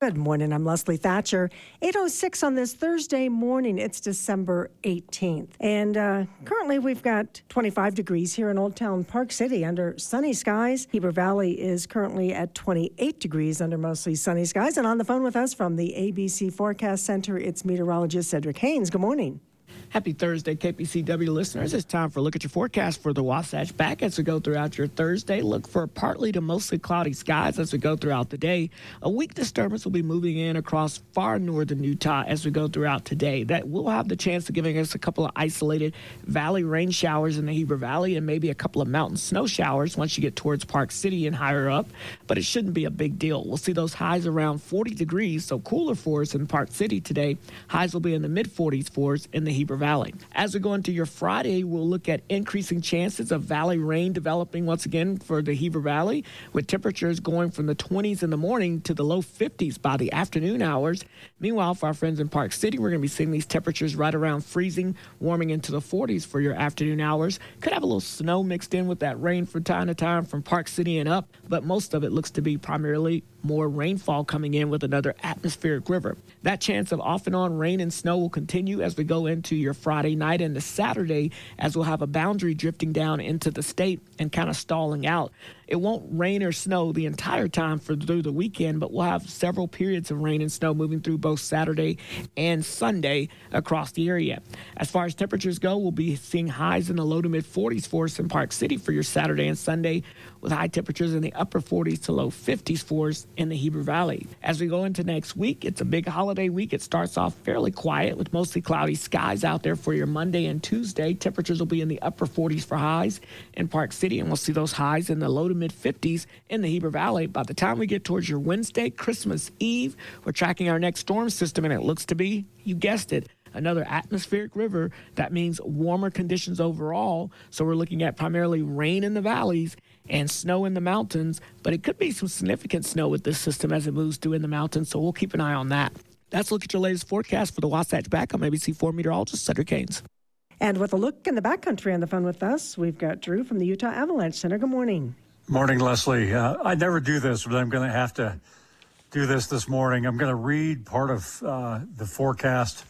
Good morning. I'm Leslie Thatcher. 8:06 on this Thursday morning. It's December 18th. And currently we've got 25 degrees here in Old Town Park City under sunny skies. Heber Valley is currently at 28 degrees under mostly sunny skies. And on the phone with us from the ABC Forecast Center, it's meteorologist Cedric Haynes. Good morning. Happy Thursday, KPCW listeners. It's time for a look at your forecast for the Wasatch back as we go throughout your Thursday. Look for partly to mostly cloudy skies as we go throughout the day. A weak disturbance will be moving in across far northern Utah as we go throughout today. That will have the chance of giving us a couple of isolated valley rain showers in the Heber Valley and maybe a couple of mountain snow showers once you get towards Park City and higher up. But it shouldn't be a big deal. We'll see those highs around 40 degrees, so cooler for us in Park City today. Highs will be in the mid-40s for us in the Heber Valley. As we go into your Friday, we'll look at increasing chances of valley rain developing once again for the Heber Valley, with temperatures going from the 20s in the morning to the low 50s by the afternoon hours. Meanwhile, for our friends in Park City, we're going to be seeing these temperatures right around freezing, warming into the 40s for your afternoon hours. Could have a little snow mixed in with that rain from time to time from Park City and up, but most of it looks to be primarily more rainfall coming in with another atmospheric river. That chance of off and on rain and snow will continue as we go into your Friday night into Saturday, as we'll have a boundary drifting down into the state and kind of stalling out. It won't rain or snow the entire time through the weekend, but we'll have several periods of rain and snow moving through both Saturday and Sunday across the area. As far as temperatures go, we'll be seeing highs in the low to mid 40s for us in Park City for your Saturday and Sunday, with high temperatures in the upper 40s to low 50s for us in the Heber Valley. As we go into next week, it's a big holiday week. It starts off fairly quiet with mostly cloudy skies out there for your Monday and Tuesday. Temperatures will be in the upper 40s for highs in Park City, and we'll see those highs in the low to mid 50s in the Heber Valley. By the time we get towards your Wednesday, Christmas Eve, we're tracking our next storm system, and it looks to be, you guessed it, another atmospheric river. That means warmer conditions overall. So we're looking at primarily rain in the valleys and snow in the mountains, but it could be some significant snow with this system as it moves through in the mountains, so we'll keep an eye on that. That's a look at your latest forecast for the Wasatch back. I'm ABC4 meteorologist Cedric Haynes. And with a look in the backcountry on the phone with us, we've got Drew from the Utah Avalanche Center. Good morning. Morning, Leslie. I never do this, but I'm going to have to do this morning. I'm going to read part of the forecast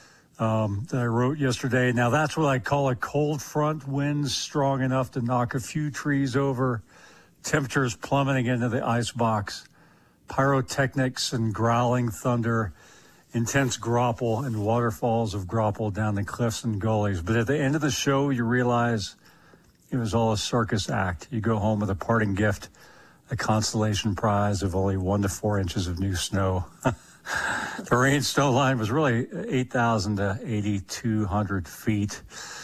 that I wrote yesterday. Now, that's what I call a cold front, winds strong enough to knock a few trees over, temperatures plummeting into the icebox, pyrotechnics and growling thunder, intense grapple and waterfalls of grapple down the cliffs and gullies. But at the end of the show, you realize it was all a circus act. You go home with a parting gift, a consolation prize of only 1 to 4 inches of new snow. The rain snow line was really 8,000 to 8,200 feet.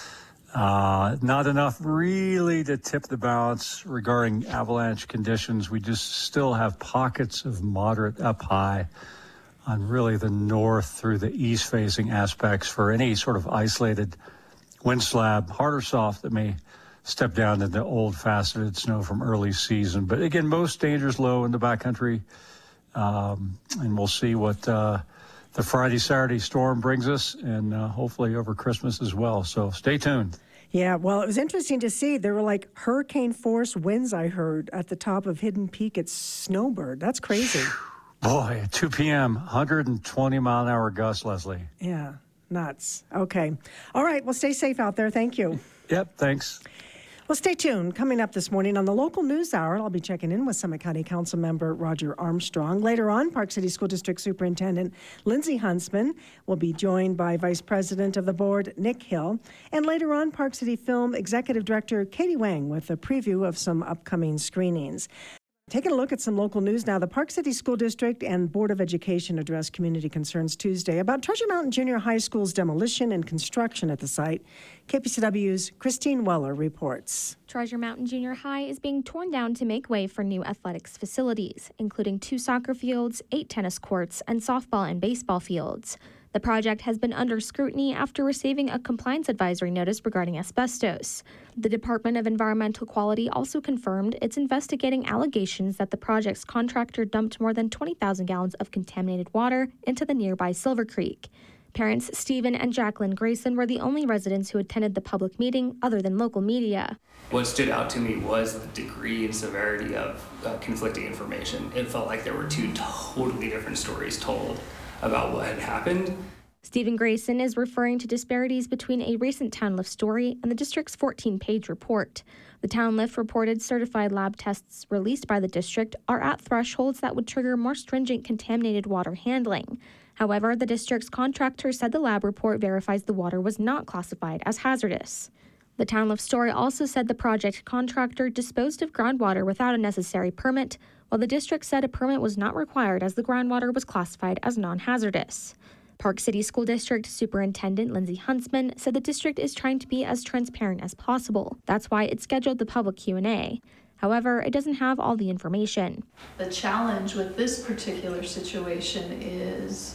Not enough really to tip the balance regarding avalanche conditions. We just still have pockets of moderate up high on really the north through the east-facing aspects for any sort of isolated wind slab, hard or soft, that may step down into old faceted snow from early season. But again, most dangers low in the backcountry. And we'll see what the Friday-Saturday storm brings us, and hopefully over Christmas as well. So stay tuned. Yeah, well, it was interesting to see. There were like hurricane force winds, I heard, at the top of Hidden Peak at Snowbird. That's crazy. Boy, at 2 p.m., 120-mile-an-hour gusts, Leslie. Yeah, nuts. Okay. All right, well, stay safe out there. Thank you. Yep, thanks. Well, stay tuned. Coming up this morning on the Local News Hour, I'll be checking in with Summit County Council member Roger Armstrong. Later on, Park City School District Superintendent Lindsay Huntsman will be joined by Vice President of the Board Nick Hill. And later on, Park City Film Executive Director Katie Wang with a preview of some upcoming screenings. Taking a look at some local news now, the Park City School District and Board of Education addressed community concerns Tuesday about Treasure Mountain Junior High School's demolition and construction at the site. KPCW's Christine Weller reports. Treasure Mountain Junior High is being torn down to make way for new athletics facilities, including 2 soccer fields, 8 tennis courts, and softball and baseball fields. The project has been under scrutiny after receiving a compliance advisory notice regarding asbestos. The Department of Environmental Quality also confirmed it's investigating allegations that the project's contractor dumped more than 20,000 gallons of contaminated water into the nearby Silver Creek. Parents Stephen and Jacqueline Grayson were the only residents who attended the public meeting other than local media. What stood out to me was the degree and severity of conflicting information. It felt like there were two totally different stories told about what had happened. Stephen Grayson is referring to disparities between a recent TownLIFT story and the district's 14-page report. The TownLIFT reported certified lab tests released by the district are at thresholds that would trigger more stringent contaminated water handling. However, the district's contractor said the lab report verifies the water was not classified as hazardous. The TownLIFT story also said the project contractor disposed of groundwater without a necessary permit, while the district said a permit was not required as the groundwater was classified as non-hazardous. Park City School District Superintendent Lindsay Huntsman said the district is trying to be as transparent as possible. That's why it scheduled the public Q&A. However, it doesn't have all the information. The challenge with this particular situation is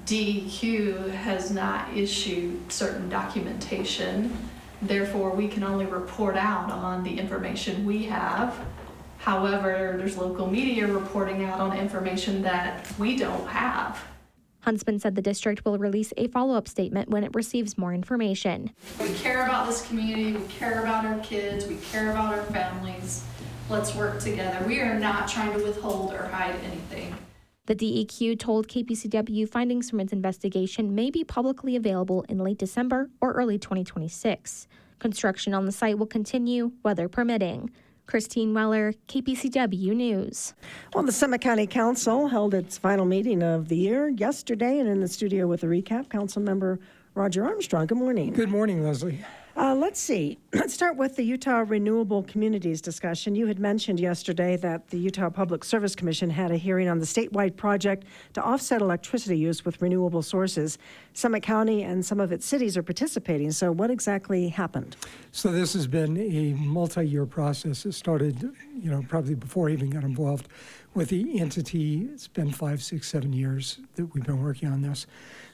DEQ has not issued certain documentation. Therefore, we can only report out on the information we have. However, there's local media reporting out on information that we don't have. Huntsman said the district will release a follow-up statement when it receives more information. We care about this community, we care about our kids, we care about our families. Let's work together. We are not trying to withhold or hide anything. The DEQ told KPCW findings from its investigation may be publicly available in late December or early 2026. Construction on the site will continue, weather permitting. Christine Weller, KPCW News. Well, the Summit County Council held its final meeting of the year yesterday, and in the studio with a recap, Councilmember Roger Armstrong. Good morning. Good morning, Leslie. Let's see. Let's start with the Utah Renewable Communities discussion. You had mentioned yesterday that the Utah Public Service Commission had a hearing on the statewide project to offset electricity use with renewable sources. Summit County and some of its cities are participating. So what exactly happened? So this has been a multi-year process. It started, probably before I even got involved with the entity. It's been 5, 6, 7 years that we've been working on this.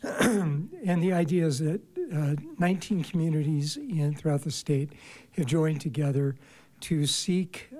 And the idea is that 19 communities throughout the state have joined together to seek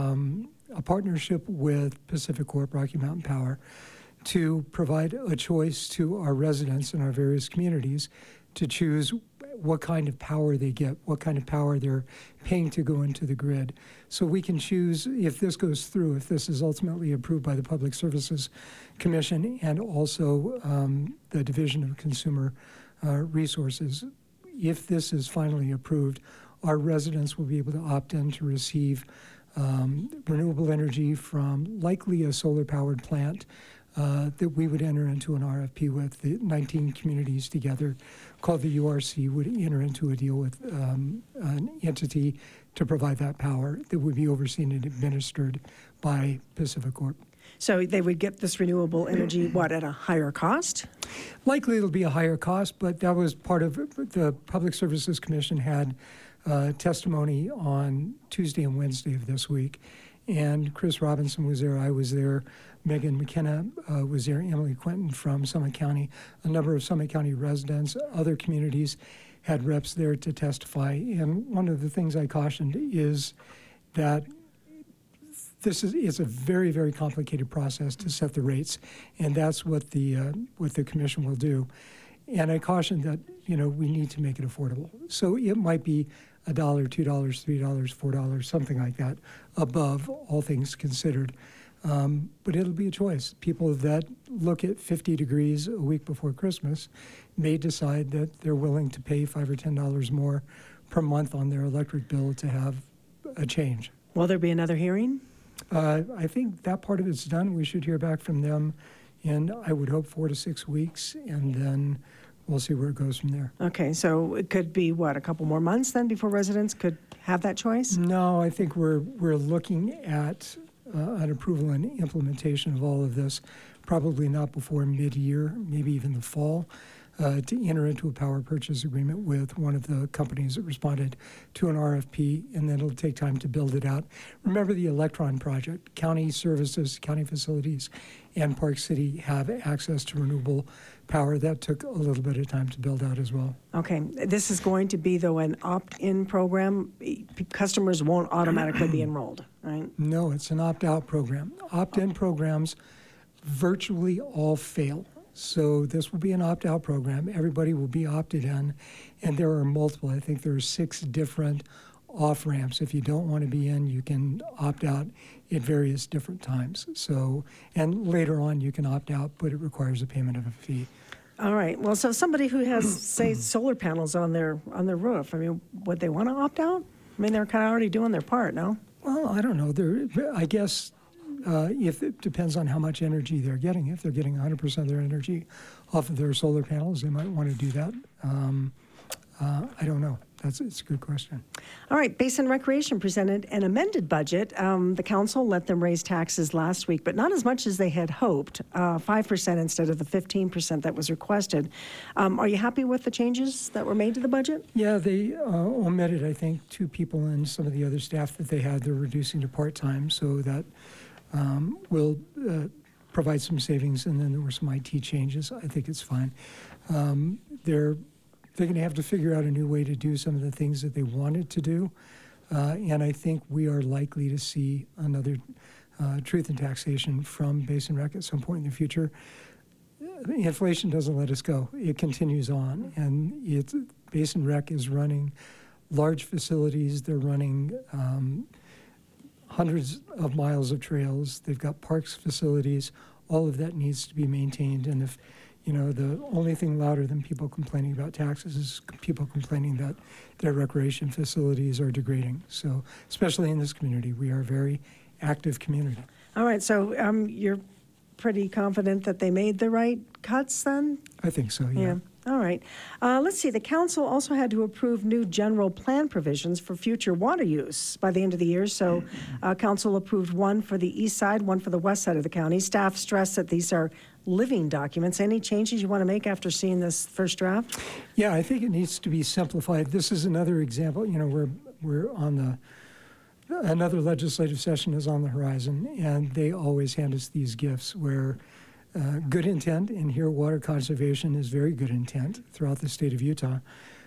a partnership with Pacific Corp, Rocky Mountain Power, to provide a choice to our residents in our various communities to choose what kind of power they get, what kind of power they're paying to go into the grid. So we can choose, if this goes through, if this is ultimately approved by the Public Services Commission and also the Division of Consumer Resources, if this is finally approved, our residents will be able to opt in to receive renewable energy from likely a solar-powered plant that we would enter into an RFP with. The 19 communities together, called the URC, would enter into a deal with an entity to provide that power that would be overseen and administered by Pacific Corp. So they would get this renewable energy, at a higher cost? Likely it'll be a higher cost, but that was part of the Public Services Commission had testimony on Tuesday and Wednesday of this week. And Chris Robinson was there, I was there, Megan McKenna was there, Emily Quinton from Summit County, a number of Summit County residents, other communities had reps there to testify. And one of the things I cautioned is that it's a very, very complicated process to set the rates, and that's what the commission will do. And I cautioned that we need to make it affordable. So it might be $1, $2, $3, $4, something like that, above all things considered. But it'll be a choice. People that look at 50 degrees a week before Christmas may decide that they're willing to pay $5 or $10 more per month on their electric bill to have a change. Will there be another hearing? I think that part of it's done. We should hear back from them in, I would hope, 4 to 6 weeks, and then we'll see where it goes from there. Okay, so it could be, a couple more months then before residents could have that choice? No, I think we're looking at an approval and implementation of all of this, probably not before mid-year, maybe even the fall, to enter into a power purchase agreement with one of the companies that responded to an RFP, and then it'll take time to build it out. Remember the Electron project. County services, county facilities, and Park City have access to renewable power. That took a little bit of time to build out as well. Okay. This is going to be, though, an opt-in program. Customers won't automatically be enrolled, right? No, it's an opt-out program. Opt-in programs virtually all fail. So this will be an opt-out program. Everybody will be opted in, and there are multiple. I think there are 6 different off-ramps. If you don't want to be in, you can opt out at various different times. So, and later on you can opt out, but it requires a payment of a fee. All right. Well, so somebody who has, say, solar panels on their roof, I mean, would they want to opt out? I mean, they're kind of already doing their part, no? Well, I don't know. I guess if it depends on how much energy they're getting. If they're getting 100% of their energy off of their solar panels, they might want to do that. I don't know. It's a good question. All right, Basin Recreation presented an amended budget. The council let them raise taxes last week, but not as much as they had hoped, 5% instead of the 15% that was requested. Are you happy with the changes that were made to the budget? Yeah, they omitted, I think, 2 people and some of the other staff that they had. They're reducing to part-time, so that will provide some savings, and then there were some IT changes. I think it's fine. They're going to have to figure out a new way to do some of the things that they wanted to do. And I think we are likely to see another truth in taxation from Basin Rec at some point in the future. Inflation doesn't let us go. It continues on. And Basin Rec is running large facilities. They're running hundreds of miles of trails. They've got parks facilities. All of that needs to be maintained. And if the only thing louder than people complaining about taxes is people complaining that their recreation facilities are degrading. So, especially in this community, we are a very active community. All right, so you're pretty confident that they made the right cuts then? I think so, yeah. All right. Let's see. The council also had to approve new general plan provisions for future water use by the end of the year. So council approved one for the east side, one for the west side of the county. Staff stressed that these are living documents. Any changes you want to make after seeing this first draft? Yeah, I think it needs to be simplified. This is another example. We're on another legislative session is on the horizon, and they always hand us these gifts where good intent, and here water conservation is very good intent throughout the state of Utah,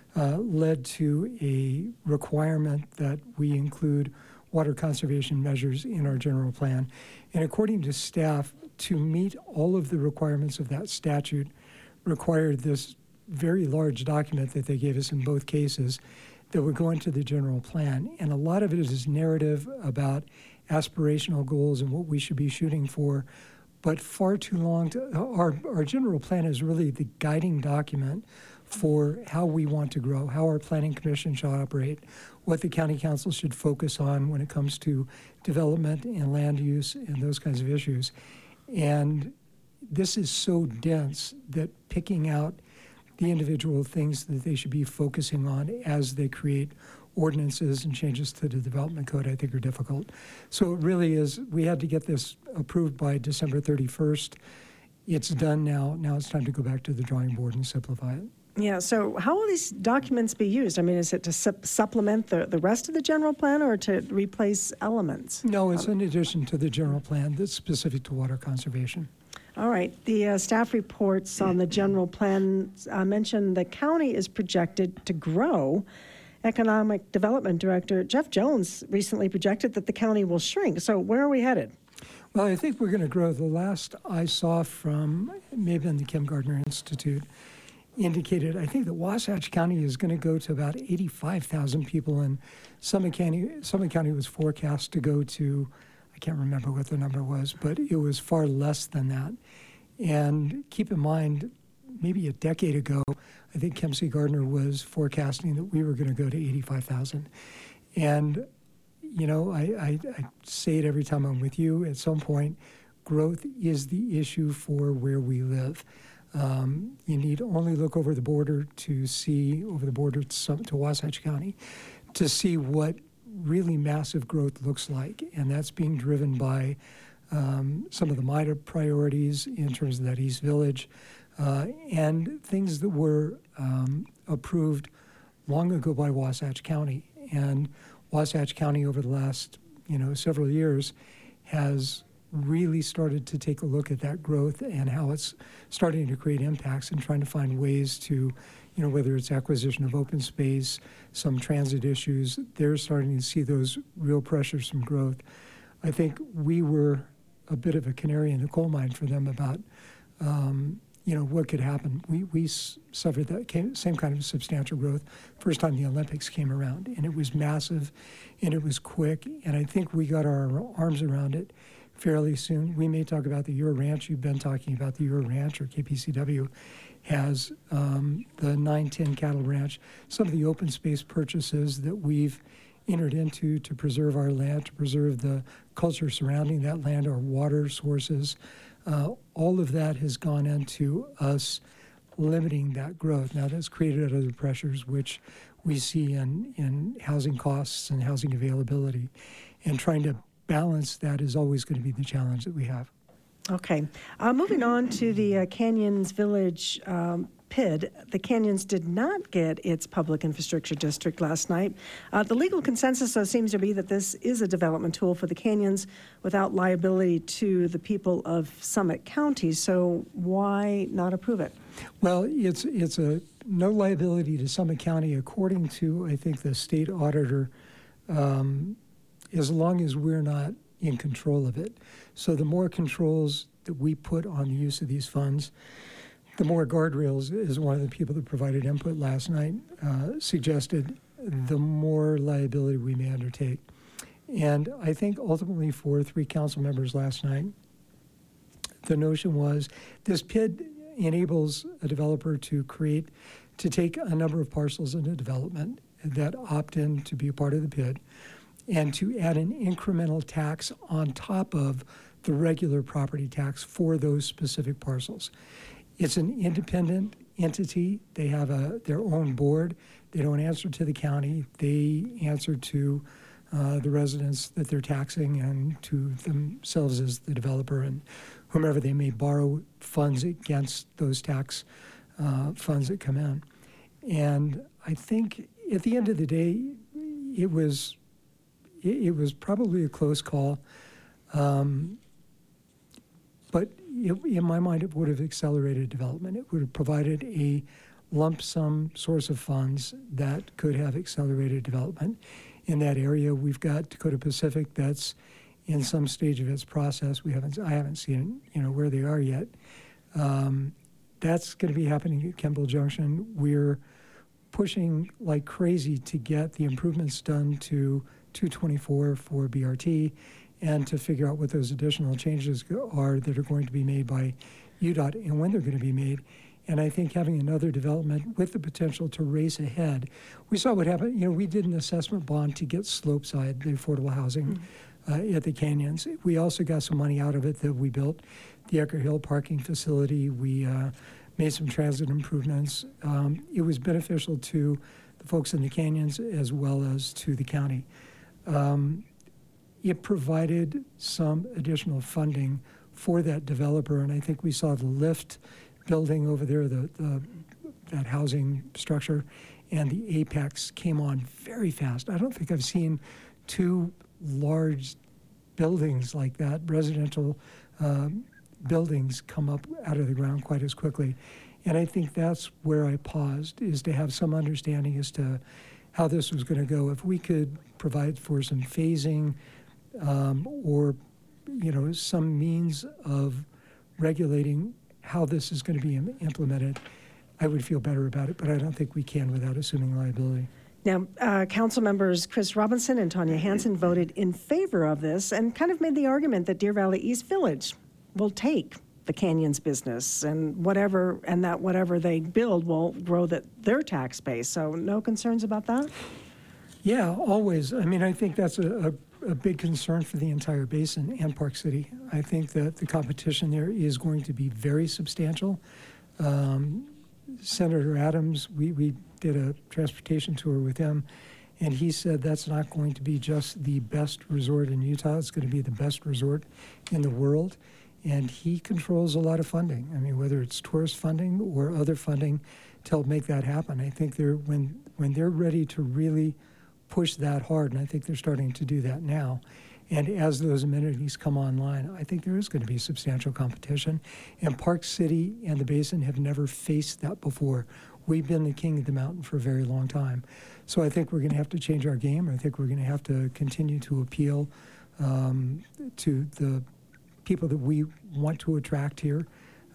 led to a requirement that we include water conservation measures in our general plan. And according to staff, to meet all of the requirements of that statute required this very large document that they gave us in both cases that would go into the general plan. And a lot of it is narrative about aspirational goals and what we should be shooting for, but far too long. Our general plan is really the guiding document for how we want to grow, how our planning commission should operate, what the county council should focus on when it comes to development and land use and those kinds of issues. And this is so dense that picking out the individual things that they should be focusing on as they create ordinances and changes to the development code, I think, are difficult. So it really is, we had to get this approved by December 31st. It's done now. Now it's time to go back to the drawing board and simplify it. Yeah, so how will these documents be used? I mean, is it to supplement the rest of the general plan or to replace elements? No, it's in addition to the general plan that's specific to water conservation. All right. The staff reports on the general plan mention the county is projected to grow. Economic Development Director Jeff Jones recently projected that the county will shrink. So where are we headed? Well, I think we're going to grow. The last I saw from maybe in the Kim Gardner Institute indicated, I think that Wasatch County is going to go to about 85,000 people, and Summit County was forecast to go to, I can't remember what the number was, but it was far less than that. And keep in mind, maybe a decade ago, I think Kim C. Gardner was forecasting that we were going to go to 85,000. And, I say it every time I'm with you, at some point, growth is the issue for where we live. You need only look over the border to see, to Wasatch County, to see what really massive growth looks like. And that's being driven by some of the MIDA priorities in terms of that East Village, and things that were approved long ago by Wasatch County. And Wasatch County over the last, several years has really started to take a look at that growth and how it's starting to create impacts and trying to find ways to, whether it's acquisition of open space, some transit issues, they're starting to see those real pressures from growth. I think we were a bit of a canary in the coal mine for them about, what could happen. We suffered that same kind of substantial growth first time the Olympics came around, and it was massive, and it was quick, and I think we got our arms around it fairly soon. We may talk about the Euro Ranch. You've been talking about the Euro Ranch, or KPCW has the 910 Cattle Ranch, some of the open space purchases that we've entered into to preserve our land, to preserve the culture surrounding that land, our water sources. All of that has gone into us limiting that growth. Now, that's created other pressures, which we see in housing costs and housing availability. And trying to balance that is always going to be the challenge that we have. Okay. Moving on to the Canyons Village PID, the Canyons did not get its public infrastructure district last night. The legal consensus, though, seems to be that this is a development tool for the Canyons without liability to the people of Summit County. So why not approve it? Well, it's a no liability to Summit County, according to, I think, the state auditor, as long as we're not in control of it. So the more controls that we put on the use of these funds, the more guardrails, as one of the people that provided input last night suggested, the more liability we may undertake. And I think ultimately for 3 council members last night, the notion was this PID enables a developer to take a number of parcels into development that opt in to be a part of the PID, and to add an incremental tax on top of the regular property tax for those specific parcels. It's an independent entity. They have their own board. They don't answer to the county. They answer to the residents that they're taxing and to themselves as the developer and whomever they may borrow funds against those tax funds that come in. And I think at the end of the day, it was probably a close call, but in my mind, it would have accelerated development. It would have provided a lump sum source of funds that could have accelerated development in that area. We've got Dakota Pacific that's in some stage of its process. I haven't seen where they are yet. That's going to be happening at Kimball Junction. We're pushing like crazy to get the improvements done to 224 for BRT and to figure out what those additional changes are that are going to be made by UDOT and when they're going to be made. And I think having another development with the potential to race ahead. We saw what happened. We did an assessment bond to get Slopeside, the affordable housing at the Canyons. We also got some money out of it that we built the Ecker Hill parking facility. We made some transit improvements. It was beneficial to the folks in the Canyons as well as to the county. It provided some additional funding for that developer, and I think we saw the Lyft building over there, that housing structure, and the Apex came on very fast. I don't think I've seen 2 large buildings like that, residential buildings, come up out of the ground quite as quickly. And I think that's where I paused, is to have some understanding as to how this was going to go. If we could provide for some phasing or some means of regulating how this is going to be implemented, I would feel better about it, but I don't think we can without assuming liability. Now, council members Chris Robinson and Tanya Hansen voted in favor of this and kind of made the argument that Deer Valley East Village will take the Canyons business and whatever they build will grow their tax base. So no concerns about that? Yeah, always. I mean, I think that's a big concern for the entire basin and Park City. I think that the competition there is going to be very substantial. Senator Adams, we did a transportation tour with him, and he said that's not going to be just the best resort in Utah, it's going to be the best resort in the world. And he controls a lot of funding. I mean, whether it's tourist funding or other funding to help make that happen. I think when they're ready to really push that hard, and I think they're starting to do that now, and as those amenities come online, I think there is going to be substantial competition. And Park City and the Basin have never faced that before. We've been the king of the mountain for a very long time. So I think we're going to have to change our game. I think we're going to have to continue to appeal to the people that we want to attract here,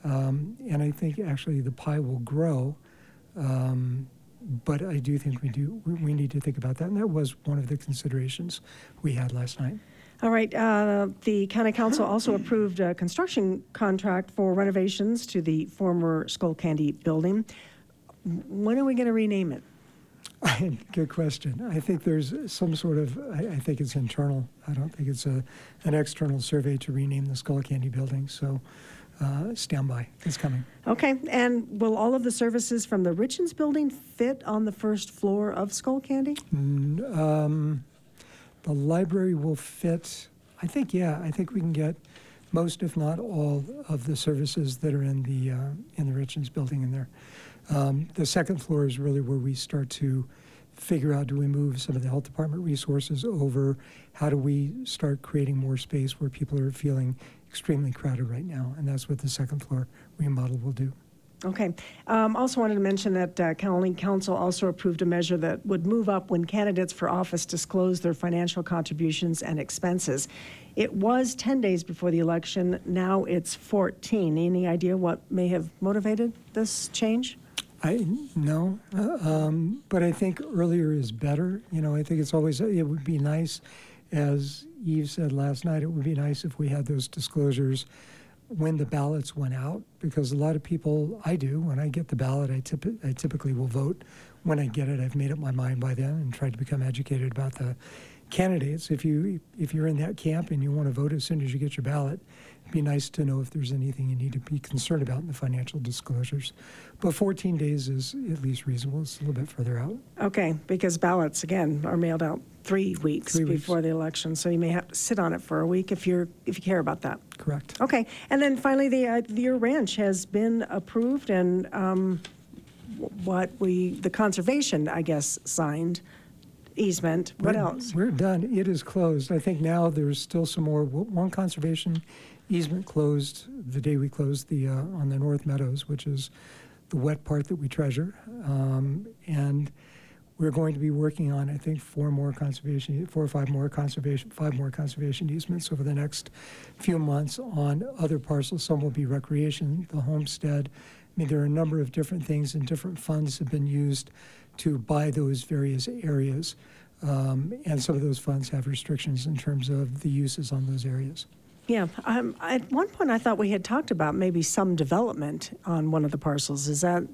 And I think actually the pie will grow. But I do think we need to think about that. And that was one of the considerations we had last night. All right. The County Council also approved a construction contract for renovations to the former Skullcandy building. When are we going to rename it? Good question. I think there's some sort of, I think it's internal. I don't think it's an external survey to rename the Skullcandy building. So stand by. It's coming. Okay. And will all of the services from the Richens building fit on the first floor of Skullcandy? The library will fit. I think, yeah. I think we can get most, if not all, of the services that are in the Richens building in there. The second floor is really where we start to figure out, do we move some of the health department resources over? How do we start creating more space where people are feeling extremely crowded right now? And that's what the second floor remodel will do. Okay. Also wanted to mention that County Council also approved a measure that would move up when candidates for office disclose their financial contributions and expenses. It was 10 days before the election. Now it's 14. Any idea what may have motivated this change? No, but I think earlier is better. You know, I think it would be nice, as Eve said last night, it would be nice if we had those disclosures when the ballots went out, because a lot of people, when I get the ballot, I typically will vote when I get it. I've made up my mind by then and tried to become educated about the candidates. If you're in that camp and you want to vote as soon as you get your ballot, it'd be nice to know if there's anything you need to be concerned about in the financial disclosures. But 14 days is at least reasonable. It's a little bit further out. Okay, because ballots, again, are mailed out 3 weeks before the election, so you may have to sit on it for a week if you care about that. Correct. Okay, and then finally, your ranch has been approved, and the conservation, I guess, signed easement. What else? We're done. It is closed. I think now there's still some more. One conservation easement closed the day we closed on the North Meadows, which is the wet part that we treasure, and we're going to be working on, I think, 5 more conservation easements over the next few months on other parcels. Some will be recreation, the homestead. I mean, there are a number of different things, and different funds have been used to buy those various areas, and some of those funds have restrictions in terms of the uses on those areas. Yeah. At one point, I thought we had talked about maybe some development on one of the parcels. Is that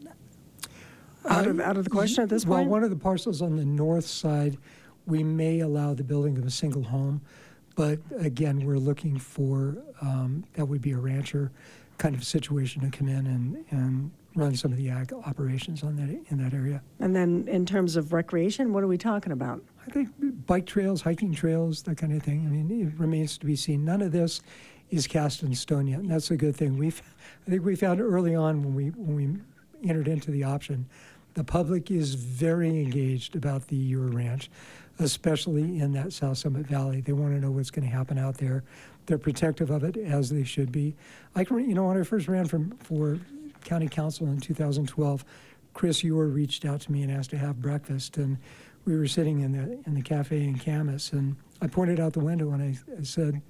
out of the question at this point? Well, one of the parcels on the north side, we may allow the building of a single home, but again, we're looking for that would be a rancher kind of situation to come in and run some of the ag operations in that area. And then in terms of recreation, what are we talking about? I think bike trails, hiking trails, that kind of thing. I mean, it remains to be seen. None of this is cast in stone yet, and that's a good thing. I think we found early on when we entered into the option, the public is very engaged about the Ewer Ranch, especially in that South Summit Valley. They want to know what's going to happen out there. They're protective of it, as they should be. When I first ran for County Council in 2012, Chris Ewer reached out to me and asked to have breakfast, and we were sitting in the cafe in Camas, and I pointed out the window and I said,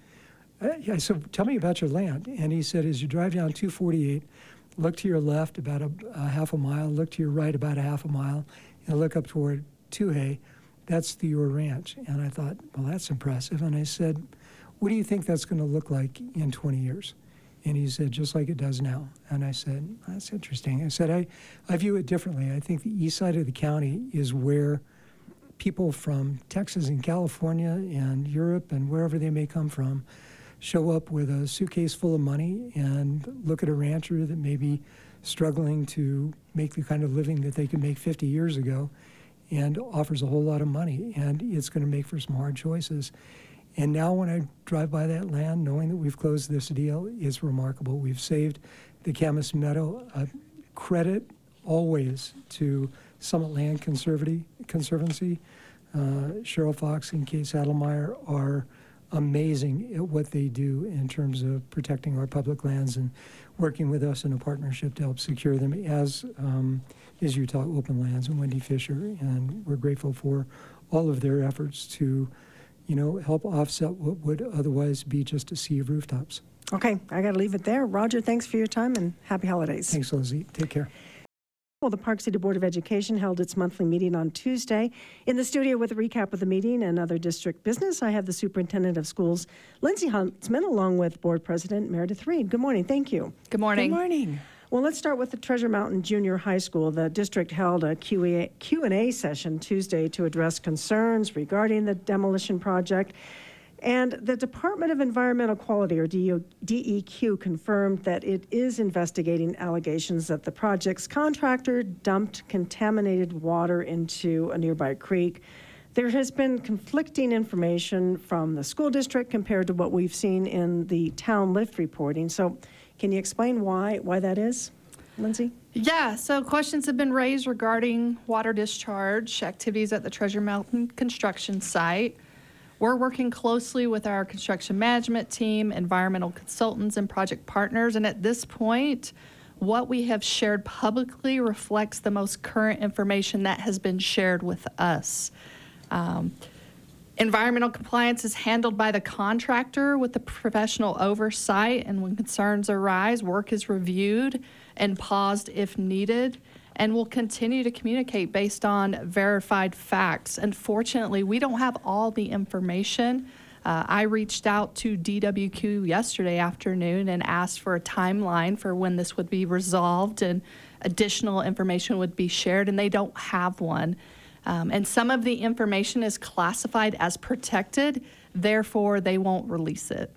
tell me about your land. And he said, as you drive down 248, look to your left about a half a mile, look to your right about a half a mile, and look up toward Tuhey. That's the Ewer Ranch. And I thought, well, that's impressive. And I said, what do you think that's going to look like in 20 years? And he said, just like it does now. And I said, that's interesting. I said, I view it differently. I think the east side of the county is where people from Texas and California and Europe and wherever they may come from show up with a suitcase full of money and look at a rancher that may be struggling to make the kind of living that they could make 50 years ago and offers a whole lot of money. And it's going to make for some hard choices. And now when I drive by that land, knowing that we've closed this deal, is remarkable. We've saved the Camas Meadow. Credit always to Summit Land Conservancy. Cheryl Fox and Kate Saddlemeyer are amazing at what they do in terms of protecting our public lands and working with us in a partnership to help secure them, as is Utah Open Lands and Wendy Fisher. And we're grateful for all of their efforts to help offset what would otherwise be just a sea of rooftops. Okay, I got to leave it there. Roger, thanks for your time and happy holidays. Thanks, Lizzie. Take care. Well, the Park City Board of Education held its monthly meeting on Tuesday. In the studio with a recap of the meeting and other district business, I have the Superintendent of Schools, Lindsay Huntsman, along with Board President Meredith Reed. Good morning. Thank you. Good morning. Good morning. Well, let's start with the Treasure Mountain Junior High School. The district held a Q&A session Tuesday to address concerns regarding the demolition project. And the Department of Environmental Quality, or DEQ, confirmed that it is investigating allegations that the project's contractor dumped contaminated water into a nearby creek. There has been conflicting information from the school district compared to what we've seen in the town lift reporting. So can you explain why that is, Lindsay? Yeah, so questions have been raised regarding water discharge activities at the Treasure Mountain construction site. We're working closely with our construction management team, environmental consultants, and project partners. And at this point, what we have shared publicly reflects the most current information that has been shared with us. Environmental compliance is handled by the contractor with the professional oversight. And when concerns arise, work is reviewed and paused if needed. And we'll continue to communicate based on verified facts. Unfortunately, we don't have all the information. I reached out to DWQ yesterday afternoon and asked for a timeline for when this would be resolved and additional information would be shared, and they don't have one. And some of the information is classified as protected, therefore they won't release it.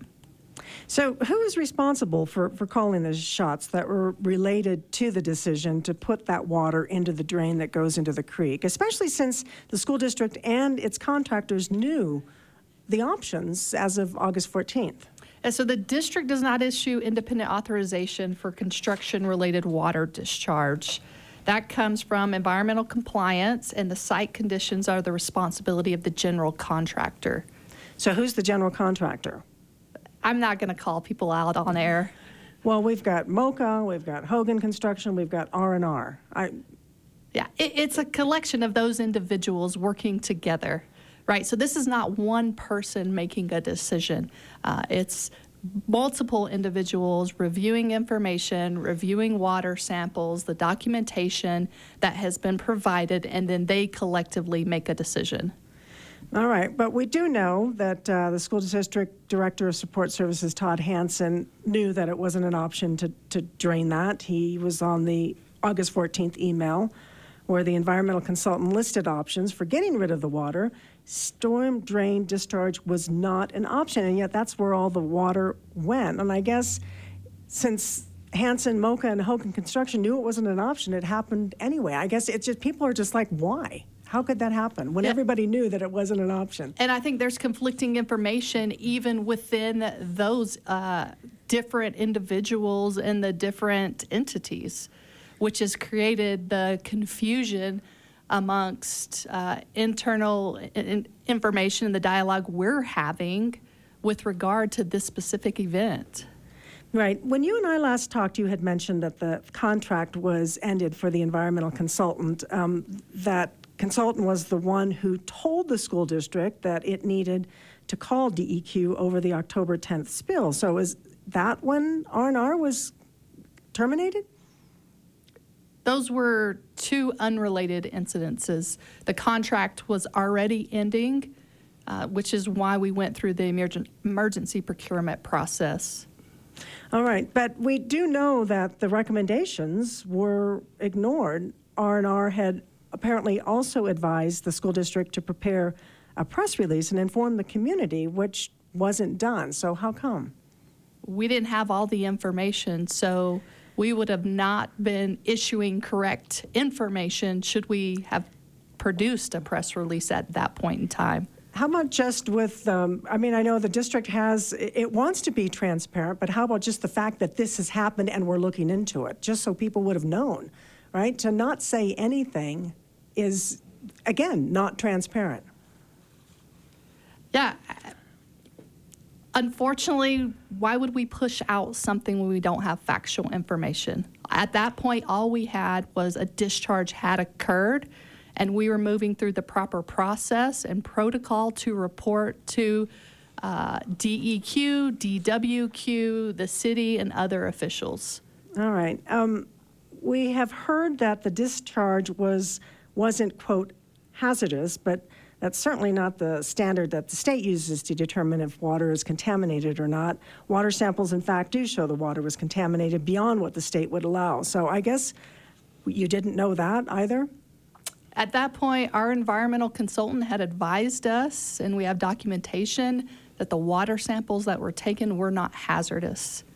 So who is responsible for calling the shots that were related to the decision to put that water into the drain that goes into the creek, especially since the school district and its contractors knew the options as of August 14th? And so the district does not issue independent authorization for construction-related water discharge. That comes from environmental compliance, and the site conditions are the responsibility of the general contractor. So who's the general contractor? I'm not going to call people out on air. Well, we've got Mocha, we've got Hogan Construction, we've got R&R. Yeah, it's a collection of those individuals working together, right? So this is not one person making a decision. It's multiple individuals reviewing information, reviewing water samples, the documentation that has been provided, and then they collectively make a decision. All right, but we do know that the school district director of support services, Todd Hansen, knew that it wasn't an option to drain that. He was on the August 14th email where the environmental consultant listed options for getting rid of the water. Storm drain discharge was not an option, and yet that's where all the water went. And I guess since Hansen, Mocha, and Hogan Construction knew it wasn't an option, it happened anyway. I guess it's just people are just like, why? How could that happen when everybody knew that it wasn't an option? And I think there's conflicting information even within those different individuals and the different entities, which has created the confusion amongst internal information and the dialogue we're having with regard to this specific event. Right. When you and I last talked, you had mentioned that the contract was ended for the environmental consultant. That consultant was the one who told the school district that it needed to call DEQ over the October 10th spill. So is that when R&R was terminated? Those were two unrelated incidences. The contract was already ending, which is why we went through the emergency procurement process. All right, but we do know that the recommendations were ignored. R&R had apparently also advised the school district to prepare a press release and inform the community, which wasn't done. So how come? We didn't have all the information, so we would have not been issuing correct information should we have produced a press release at that point in time. How about just with, I know the district it wants to be transparent, but how about just the fact that this has happened and we're looking into it, just so people would have known, right? To not say anything is, again, not transparent. Yeah. Unfortunately, why would we push out something when we don't have factual information? At that point, all we had was a discharge had occurred, and we were moving through the proper process and protocol to report to DEQ, DWQ, the city, and other officials. All right. We have heard that the discharge wasn't, quote, hazardous, but that's certainly not the standard that the state uses to determine if water is contaminated or not. Water samples, in fact, do show the water was contaminated beyond what the state would allow. So I guess you didn't know that either? At that point, our environmental consultant had advised us, and we have documentation, that the water samples that were taken were not hazardous.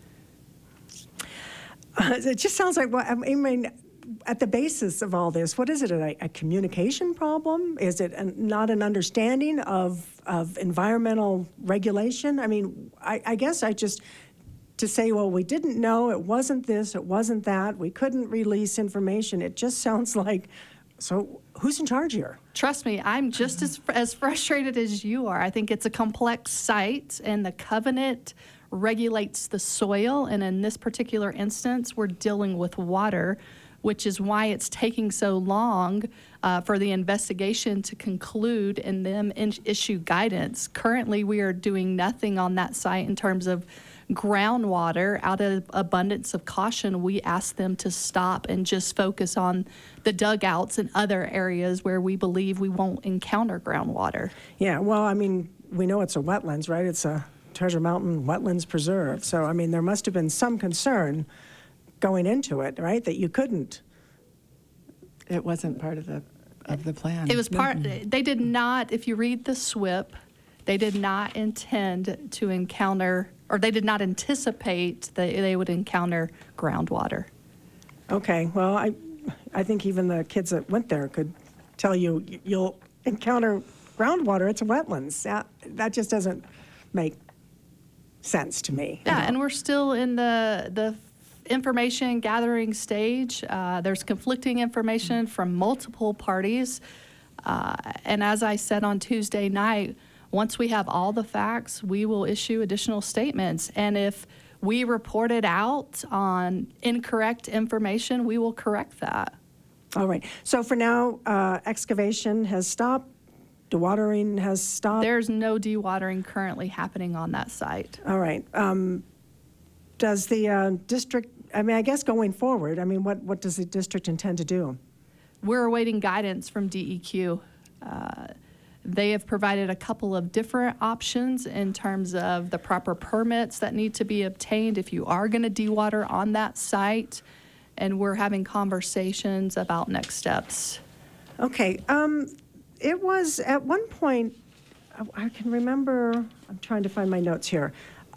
It just sounds like, I mean, at the basis of all this, what is it, a communication problem? Is it not an understanding of environmental regulation? I mean, I guess to say, well, we didn't know, it wasn't this, it wasn't that, we couldn't release information, it just sounds like, so who's in charge here? Trust me, I'm just as frustrated as you are. I think it's a complex site, and the covenant regulates the soil, and in this particular instance, we're dealing with water, which is why it's taking so long for the investigation to conclude and them issue guidance. Currently, we are doing nothing on that site in terms of groundwater. Out of abundance of caution, we ask them to stop and just focus on the dugouts and other areas where we believe we won't encounter groundwater. Yeah, well, I mean, we know it's a wetlands, right? It's a Treasure Mountain Wetlands Preserve. So, I mean, there must have been some concern going into it, right, that you couldn't. It wasn't part of the plan. It was part, they did not, if you read the SWIP, they did not intend to encounter, or they did not anticipate that they would encounter groundwater. Okay, well, I think even the kids that went there could tell you you'll encounter groundwater. It's a wetlands. That just doesn't make sense to me. Yeah, and we're still in the information gathering stage. There's conflicting information from multiple parties. And as I said on Tuesday night, once we have all the facts, we will issue additional statements. And if we report it out on incorrect information, we will correct that. All right. So for now, excavation has stopped. Dewatering has stopped. There's no dewatering currently happening on that site. All right. Does the district, I mean, I guess going forward, I mean, what does the district intend to do? We're awaiting guidance from DEQ. They have provided a couple of different options in terms of the proper permits that need to be obtained if you are going to dewater on that site, and we're having conversations about next steps. Okay. It was at one point, I can remember, I'm trying to find my notes here,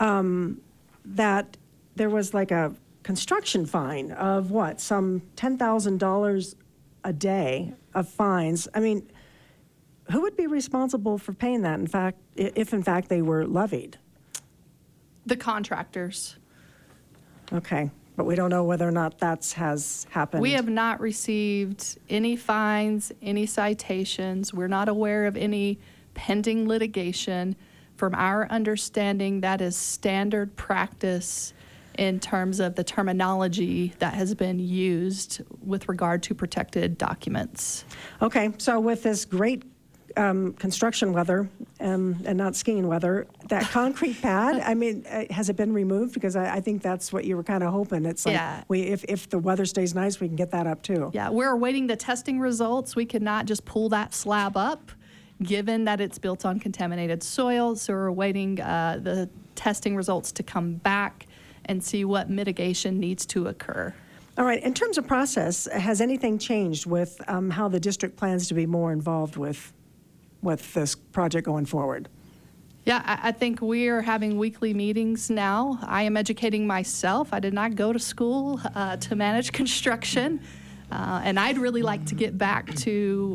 that there was like a construction fine of what, some $10,000 a day of fines. I mean, who would be responsible for paying that, in fact, if in fact they were levied? The contractors. Okay, but we don't know whether or not that has happened. We have not received any fines, any citations. We're not aware of any pending litigation. From our understanding, that is standard practice in terms of the terminology that has been used with regard to protected documents. Okay, so with this great construction weather and not skiing weather, that concrete pad, I mean, has it been removed? Because I think that's what you were kind of hoping. It's like, yeah. If the weather stays nice, we can get that up too. Yeah, we're awaiting the testing results. We could not just pull that slab up, given that it's built on contaminated soil. So we're awaiting the testing results to come back and see what mitigation needs to occur. All right, in terms of process, has anything changed with how the district plans to be more involved with this project going forward? Yeah, I think we are having weekly meetings now. I am educating myself. I did not go to school to manage construction, and I'd really like to get back to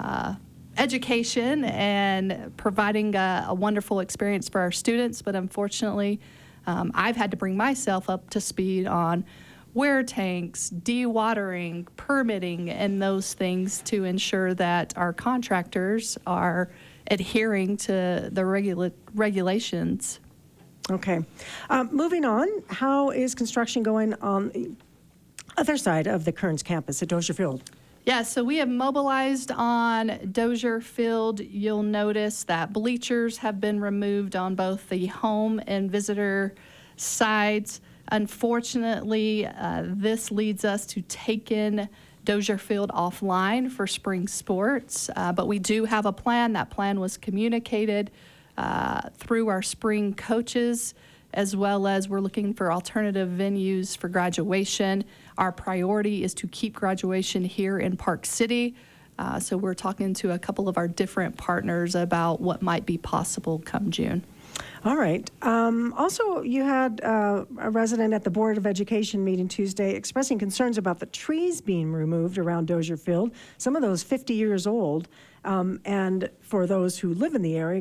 education and providing a wonderful experience for our students, but unfortunately, I've had to bring myself up to speed on wear tanks, dewatering, permitting, and those things to ensure that our contractors are adhering to the regulations. Okay. Moving on, how is construction going on the other side of the Kearns campus at Dozier Field? Yeah, so we have mobilized on Dozier Field. You'll notice that bleachers have been removed on both the home and visitor sides. Unfortunately, this leads us to take in Dozier Field offline for spring sports, but we do have a plan. That plan was communicated through our spring coaches, as well as we're looking for alternative venues for graduation. Our priority is to keep graduation here in Park City. So we're talking to a couple of our different partners about what might be possible come June. All right. Also, you had a resident at the Board of Education meeting Tuesday expressing concerns about the trees being removed around Dozier Field, some of those 50 years old, and for those who live in the area,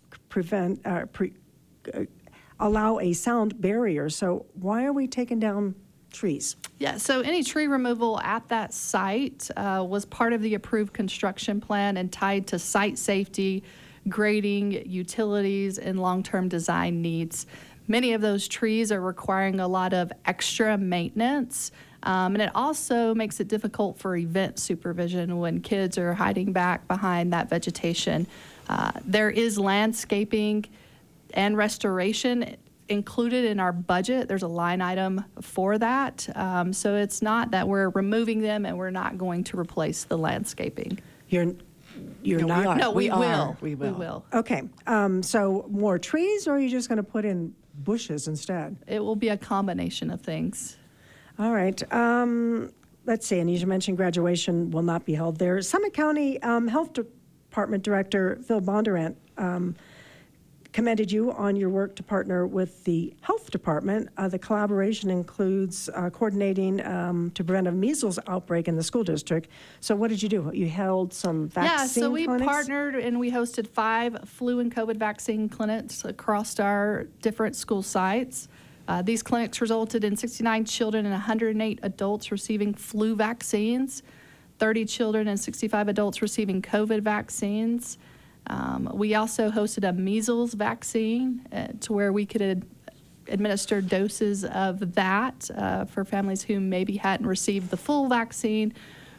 allow a sound barrier. So why are we taking down trees? Yeah, so any tree removal at that site was part of the approved construction plan and tied to site safety, grading, utilities, and long-term design needs. Many of those trees are requiring a lot of extra maintenance, and it also makes it difficult for event supervision when kids are hiding back behind that vegetation. There is landscaping and restoration included in our budget. There's a line item for that. So it's not that we're removing them and we're not going to replace the landscaping. You're not? No, we will. We will. Okay. So more trees, or are you just going to put in bushes instead? It will be a combination of things. All right. Let's see. And you mentioned graduation will not be held there. Summit County Health Department Director Phil Bondurant commended you on your work to partner with the health department. The collaboration includes coordinating to prevent a measles outbreak in the school district. So what did you do? You held some vaccine clinics? Yeah, so we partnered and we hosted 5 flu and COVID vaccine clinics across our different school sites. These clinics resulted in 69 children and 108 adults receiving flu vaccines, 30 children and 65 adults receiving COVID vaccines. We also hosted a measles vaccine to where we could administer doses of that for families who maybe hadn't received the full vaccine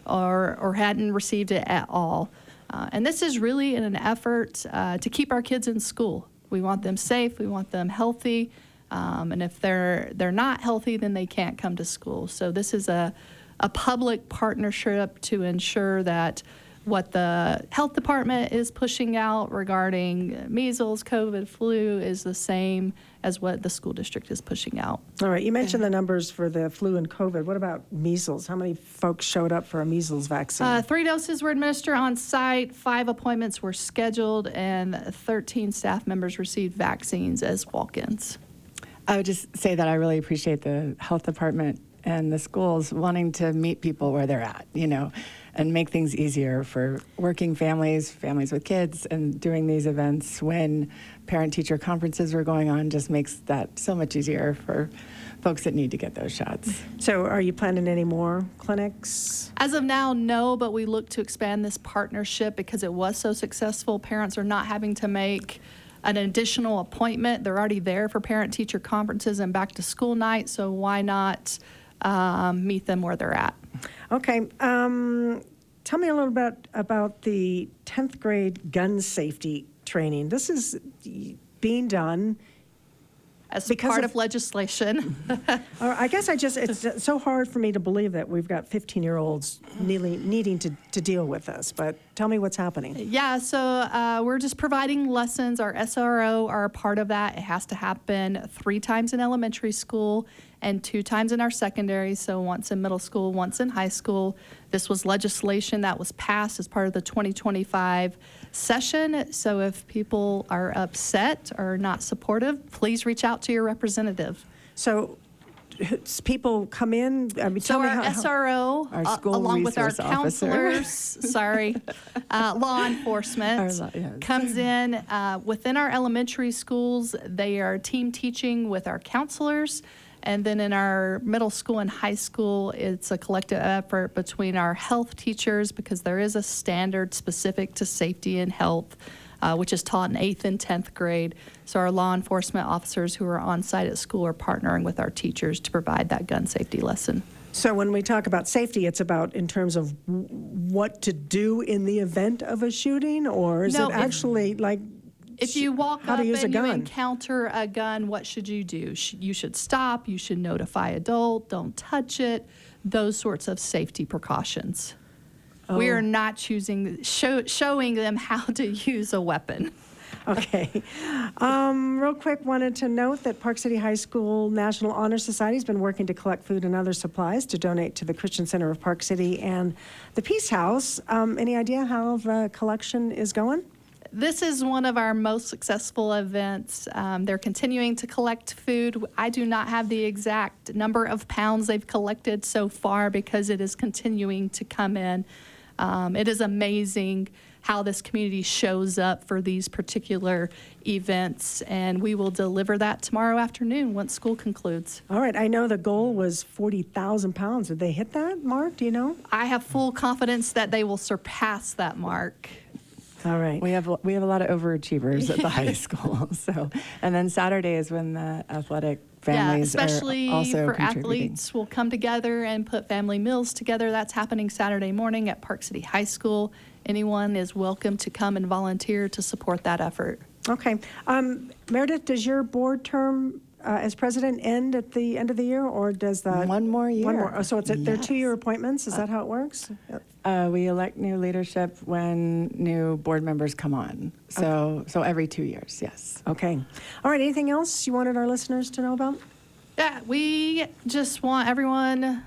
or hadn't received it at all. And this is really in an effort to keep our kids in school. We want them safe, we want them healthy, and if they're not healthy, then they can't come to school. So this is a public partnership to ensure that what the health department is pushing out regarding measles, COVID, flu is the same as what the school district is pushing out. All right. You mentioned the numbers for the flu and COVID. What about measles? How many folks showed up for a measles vaccine? 3 doses were administered on site, 5 appointments were scheduled, and 13 staff members received vaccines as walk-ins. I would just say that I really appreciate the health department and the schools wanting to meet people where they're at, and make things easier for working families with kids, and doing these events when parent-teacher conferences were going on just makes that so much easier for folks that need to get those shots. So are you planning any more clinics? As of now, no, but we look to expand this partnership because it was so successful. Parents are not having to make an additional appointment. They're already there for parent-teacher conferences and back-to-school night, so why not meet them where they're at? Okay. Tell me a little bit about the 10th grade gun safety training. This is being done as part of legislation. I guess it's so hard for me to believe that we've got 15-year-olds needing to deal with this, but tell me what's happening. Yeah, so we're just providing lessons. Our SRO are a part of that. It has to happen 3 times in elementary school and 2 times in our secondary, so once in middle school, once in high school. This was legislation that was passed as part of the 2025 session, so if people are upset or not supportive, please reach out to your representative. So people come in, so our SRO, our school along with our counselors, law enforcement, comes in within our elementary schools. They are team teaching with our counselors. And then in our middle school and high school, it's a collective effort between our health teachers, because there is a standard specific to safety and health, which is taught in 8th and 10th grade. So our law enforcement officers who are on site at school are partnering with our teachers to provide that gun safety lesson. So when we talk about safety, it's about in terms of what to do in the event of a shooting, or is it actually like if you walk how up to use a and you gun? encounter a gun, what should you do? You should stop. You should notify adult. Don't touch it. Those sorts of safety precautions. We are not showing them how to use a weapon. Okay. Real quick, wanted to note that Park City High School National Honor Society has been working to collect food and other supplies to donate to the Christian Center of Park City and the Peace House. Any idea how the collection is going? This is one of our most successful events. They're continuing to collect food. I do not have the exact number of pounds they've collected so far because it is continuing to come in. It is amazing how this community shows up for these particular events, and we will deliver that tomorrow afternoon once school concludes. All right. I know the goal was 40,000 pounds. Did they hit that mark? Do you know? I have full confidence that they will surpass that mark. All right. We have a lot of overachievers at the high school. So, and then Saturday is when the athletic families especially are also for contributing. athletes will come together and put family meals together. That's happening Saturday morning at Park City High School. Anyone is welcome to come and volunteer to support that effort. Okay. Meredith, does your board term as president end at the end of the year, or does that? One more year. One more. Oh, so they're Yes. 2-year appointments? Is that how it works? We elect new leadership when new board members come on. So every 2 years, yes. Okay. All right. Anything else you wanted our listeners to know about? Yeah, we just want everyone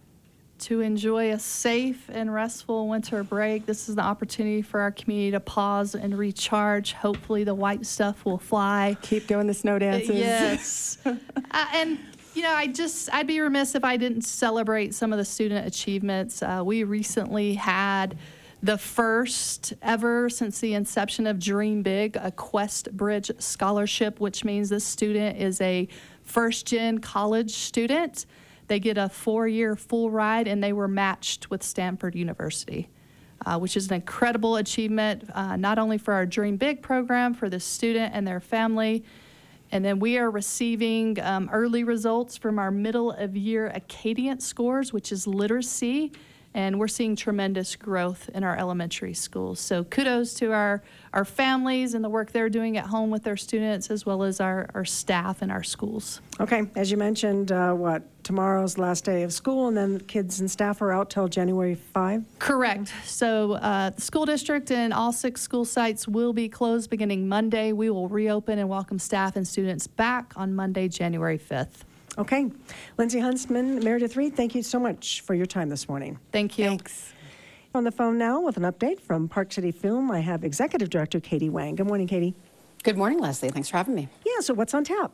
to enjoy a safe and restful winter break. This is the opportunity for our community to pause and recharge. Hopefully the white stuff will fly. Keep doing the snow dances. Yes. And, you know, I'd be remiss if I didn't celebrate some of the student achievements. We recently had the first ever since the inception of Dream Big, a Quest Bridge Scholarship, which means this student is a first-gen college student. They get a 4-year full ride, and they were matched with Stanford University, which is an incredible achievement, not only for our Dream Big program, for the student and their family. And then we are receiving early results from our middle of year Acadiant scores, which is literacy. And we're seeing tremendous growth in our elementary schools. So kudos to our families and the work they're doing at home with their students, as well as our staff in our schools. Okay. As you mentioned, tomorrow's the last day of school, and then kids and staff are out till January 5? Correct. So the school district and all 6 school sites will be closed beginning Monday. We will reopen and welcome staff and students back on Monday, January 5th. Okay. Lindsay Huntsman, Meredith Reed, thank you so much for your time this morning. Thank you. Thanks. On the phone now with an update from Park City Film, I have Executive Director Katie Wang. Good morning, Katie. Good morning, Leslie. Thanks for having me. Yeah, so what's on tap?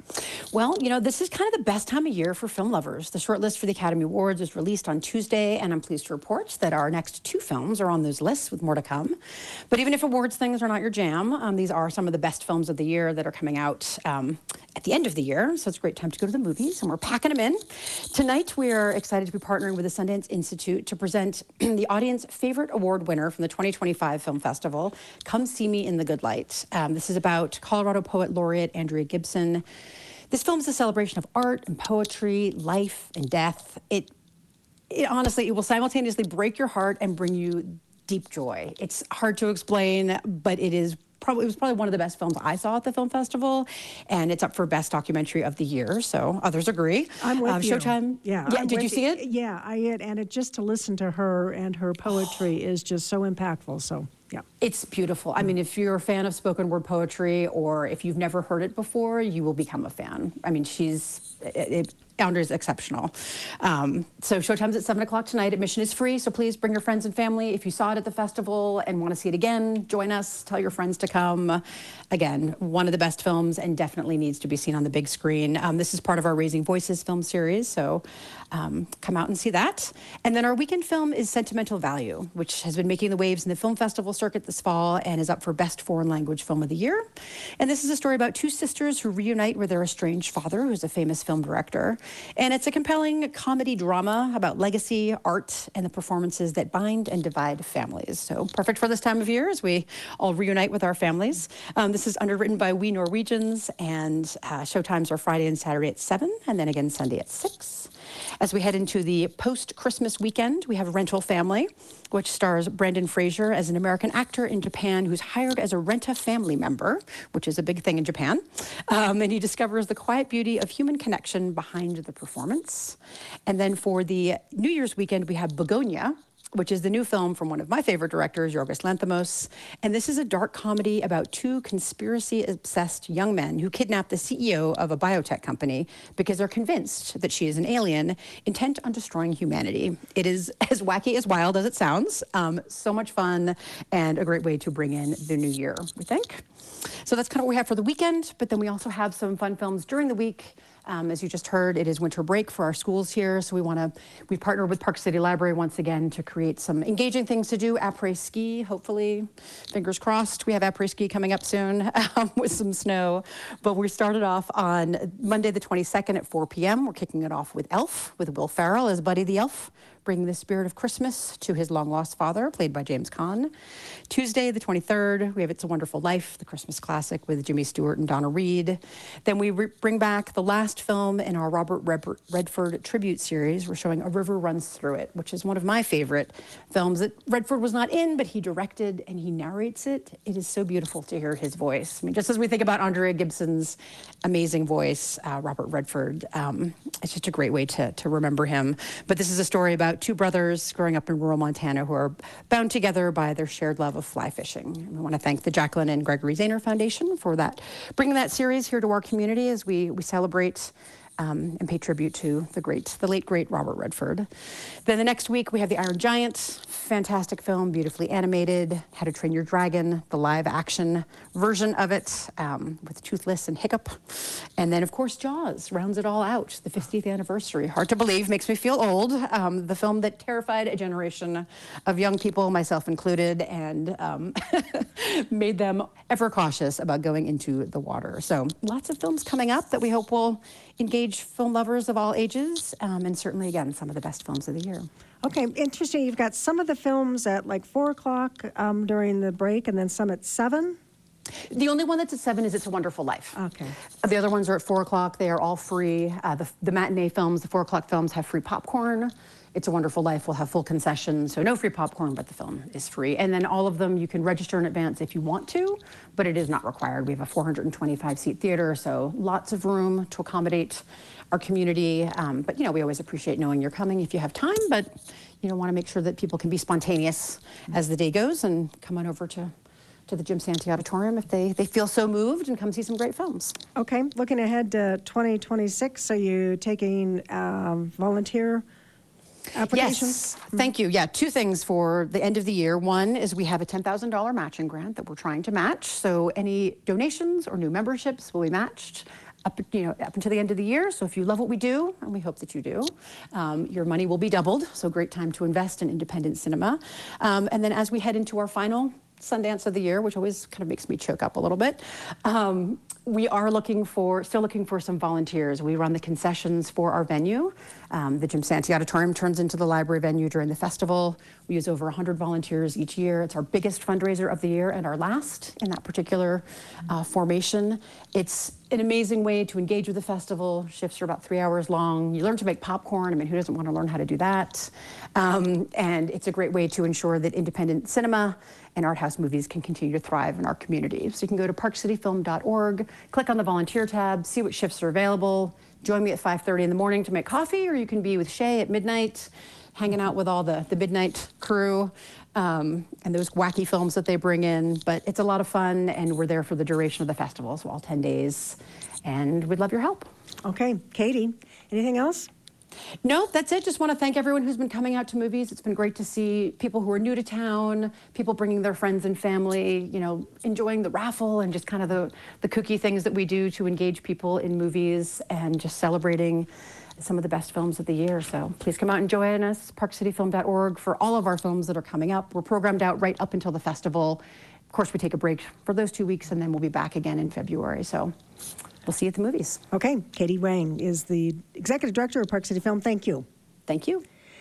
Well, you know, this is kind of the best time of year for film lovers. The shortlist for the Academy Awards was released on Tuesday, and I'm pleased to report that our next 2 films are on those lists with more to come. But even if awards things are not your jam, these are some of the best films of the year that are coming out at the end of the year. So it's a great time to go to the movies, and we're packing them in. Tonight, we are excited to be partnering with the Sundance Institute to present the audience favorite award winner from the 2025 Film Festival, Come See Me in the Good Light. This is about Colorado Poet Laureate Andrea Gibson. This film is a celebration of art and poetry, life and death. It honestly, it will simultaneously break your heart and bring you deep joy. It's hard to explain, but it was probably one of the best films I saw at the film festival, and it's up for Best Documentary of the Year, so others agree. I'm with you. Showtime. Yeah. Did you see it? Yeah, I did, and just to listen to her and her poetry is just so impactful, so yeah. It's beautiful. I mean, if you're a fan of spoken word poetry, or if you've never heard it before, you will become a fan. I mean, Andrea's exceptional. So Showtime's at 7 o'clock tonight. Admission is free, so please bring your friends and family. If you saw it at the festival and want to see it again, join us. Tell your friends to come. Again, one of the best films, and definitely needs to be seen on the big screen. This is part of our Raising Voices film series, so come out and see that. And then our weekend film is Sentimental Value, which has been making the waves in the film festival circuit this fall and is up for Best Foreign Language Film of the Year. And this is a story about 2 sisters who reunite with their estranged father, who's a famous film director. And it's a compelling comedy drama about legacy, art, and the performances that bind and divide families. So perfect for this time of year as we all reunite with our families. This is underwritten by We Norwegians, and showtimes are Friday and Saturday at 7, and then again Sunday at 6. As we head into the post-Christmas weekend, we have Rental Family, which stars Brendan Fraser as an American actor in Japan who's hired as a rent-a-family member, which is a big thing in Japan. And he discovers the quiet beauty of human connection behind the performance. And then for the New Year's weekend, we have Begonia, which is the new film from one of my favorite directors, Yorgos Lanthimos. And this is a dark comedy about two conspiracy-obsessed young men who kidnap the CEO of a biotech company because they're convinced that she is an alien intent on destroying humanity. It is as wacky as wild as it sounds. So much fun and a great way to bring in the new year, we think. So that's kind of what we have for the weekend, but then we also have some fun films during the week. As you just heard, it is winter break for our schools here, so we've partnered with Park City Library once again to create some engaging things to do. Après-ski, hopefully, fingers crossed. We have après-ski coming up soon with some snow. But we started off on Monday the 22nd at 4 p.m. We're kicking it off with Elf, with Will Ferrell as Buddy the Elf, bringing the spirit of Christmas to his long-lost father, played by James Caan. Tuesday, the 23rd, we have It's a Wonderful Life, the Christmas classic with Jimmy Stewart and Donna Reed. Then we bring back the last film in our Robert Redford tribute series. We're showing A River Runs Through It, which is one of my favorite films that Redford was not in, but he directed and he narrates it. It is so beautiful to hear his voice. I mean, just as we think about Andrea Gibson's amazing voice, Robert Redford, it's just a great way to remember him. But this is a story about two brothers growing up in rural Montana who are bound together by their shared love of fly fishing. We want to thank the Jacqueline and Gregory Zahner Foundation for bringing that series here to our community as we celebrate and pay tribute to the late great Robert Redford. Then the next week we have The Iron Giant, fantastic film, beautifully animated. How to Train Your Dragon, the live action version of it with Toothless and Hiccup. And then of course Jaws rounds it all out, the 50th anniversary. Hard to believe, makes me feel old. The film that terrified a generation of young people, myself included, and made them ever cautious about going into the water. So lots of films coming up that we hope will engage film lovers of all ages, and certainly, again, some of the best films of the year. Okay, interesting. You've got some of the films at like 4 o'clock during the break, and then some at 7? The only one that's at 7 is It's a Wonderful Life. Okay. The other ones are at 4 o'clock. They are all free. The matinee films, the 4 o'clock films, have free popcorn. It's a Wonderful Life will have full concessions, so no free popcorn, but the film is free. And then all of them, you can register in advance if you want to, but it is not required. We have a 425-seat theater, so lots of room to accommodate our community. But, we always appreciate knowing you're coming if you have time, but want to make sure that people can be spontaneous as the day goes and come on over to the Jim Santee Auditorium if they feel so moved and come see some great films. Okay, looking ahead to 2026, are you taking volunteer applications? Yes, thank you. Yeah, 2 things for the end of the year. One is we have a $10,000 matching grant that we're trying to match. So any donations or new memberships will be matched up until the end of the year. So if you love what we do, and we hope that you do, your money will be doubled. So great time to invest in independent cinema. And then as we head into our final Sundance of the year, which always kind of makes me choke up a little bit. We are still looking for some volunteers. We run the concessions for our venue. The Jim Santee Auditorium turns into the library venue during the festival. We use over 100 volunteers each year. It's our biggest fundraiser of the year and our last in that particular formation. It's an amazing way to engage with the festival. Shifts are about 3 hours long. You learn to make popcorn. I mean, who doesn't want to learn how to do that? And it's a great way to ensure that independent cinema and art house movies can continue to thrive in our community. So you can go to parkcityfilm.org, click on the volunteer tab, see what shifts are available, join me at 5:30 in the morning to make coffee, or you can be with Shay at midnight, hanging out with all the midnight crew and those wacky films that they bring in. But it's a lot of fun, and we're there for the duration of the festival, so all 10 days, and we'd love your help. Okay, Katie, anything else? No, that's it. Just want to thank everyone who's been coming out to movies. It's been great to see people who are new to town, people bringing their friends and family, enjoying the raffle and just kind of the kooky things that we do to engage people in movies and just celebrating some of the best films of the year. So please come out and join us, parkcityfilm.org, for all of our films that are coming up. We're programmed out right up until the festival. Of course, we take a break for those 2 weeks, and then we'll be back again in February. So we'll see you at the movies. Okay, Katie Wang is the Executive Director of Park City Film. Thank you. Thank you.